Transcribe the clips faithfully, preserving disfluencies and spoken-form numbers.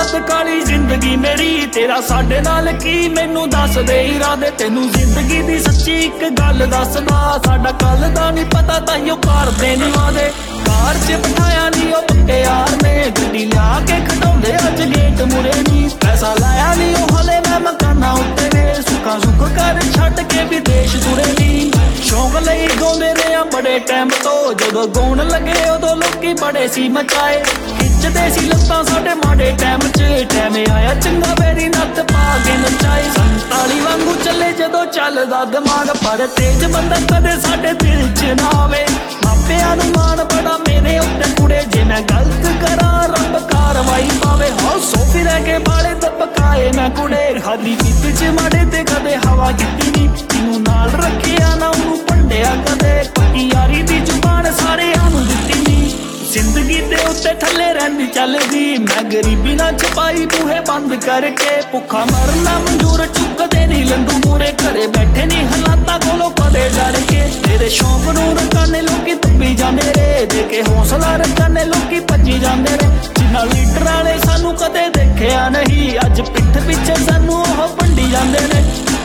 रात काली जिंदगी मेरी तेरा साडे नाल की मैनू दस दे इरादे तेनू जिंदगी दी सच्ची एक गल दसदा साडा कल दा नहीं पता ताइयों करदे नी वादे कार च बिठाया नी ओ पक्के यार ने गड्डी लिया के खड़ाउंदे अज गेट मुरे नी पैसा लाया नी ओ हले मैं मकाना उत्ते ने सुखा सुख कर छड्ड के विदेश तुरे नी शौक लई गाउंदे रहे बड़े टाइम तो जदों गाउण लगे उदों लोकी बड़े सी मचाए खिचदे सी लत्तां साडे माड़े टाइम च टाइम आया चंगा वेरी नत्त पा के नचाए संताली वांगू चले जदों चलदा दिमाग पर तेज बंदा कदे साडे दिल च ना आवे मापिआं नूं मान बड़ा मेरे उत्ते कुड़े जे मैं गलत करां रब कारवाई पावे हां सोफी रह के बाले दबकाए मैं कुड़े खाली पीत च माड़े ते कदे हवा कीती नी तैनूं नाल रखिया ना ओनूं भंडिया कदे पक्की यारी दी जुबान सारेआं नूं दित्ती नी जिंदगी दे उत्ते थल्ले रहिंदी चलदी मैं गरीबी ना छपाई बूहे बंद करके भुखा मरना मंजूर चुकदे नी लंडू मूरे घरे बैठे नी हालातां कोलों कदे डर के तेरे शौक नूं रकाने लोकी तप्पी जांदे रे देके हौसला रकाने लोकी भज्जी जांदे रे जिन्हां लीडरां ने सानू कदे देखिया नहीं अज पिठ पिछे सानू ओह भंडी जांदे ने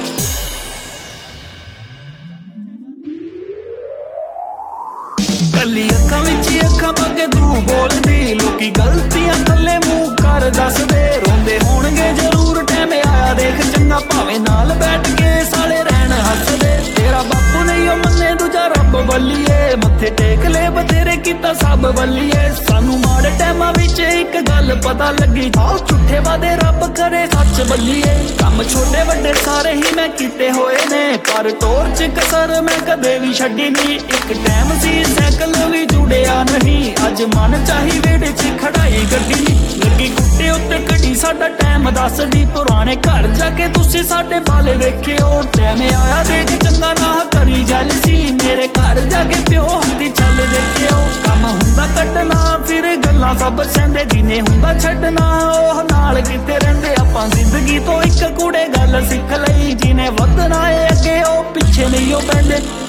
कली अखां विच अखां पग तू बोलदी लोकी गलतियां थल्ले मूंह कर दसदे रोंदे होणगे जरूर टैम आया देख चंगा भावें नाल बैठ के साले रहन हसदे तेरा बापू नहीं ओ मन्ने दूजा रब बल्लीए मत्थे टेक ले बतेरे कीता सब बल्लीए सानू माड़े टैमां विच एक गल पता लगी आओ झूठे वादे रब करे सच बल्लीए कम छोटे वड्डे सारे ही मैं कीते होए ने पर टोर च कसर मैं कदे भी छड्डी नी एक टैम सी सैकल भी जुड़िया नहीं अज मन चाही वेड़े च खड़ाई गड्डी लगी गुट्टे उत्ते घड़ी साडा टाइम दसदी पुराने घर जाके तुसी साडे बाले वेखियो टैम आया देख चंगा ना करी जैलसी मेरे घर जाके प्यो हत्थी चल देखियो कम हुंदा कटना फिर गल्लां सब सहंदे जिने हुंदा छड्डना ओह नाल किते रहिंदे आपां जिंदगी तो एक कूड़े गल सिख लई जिने वधना है अगे ओ पिछे नहीं ओ पैंदे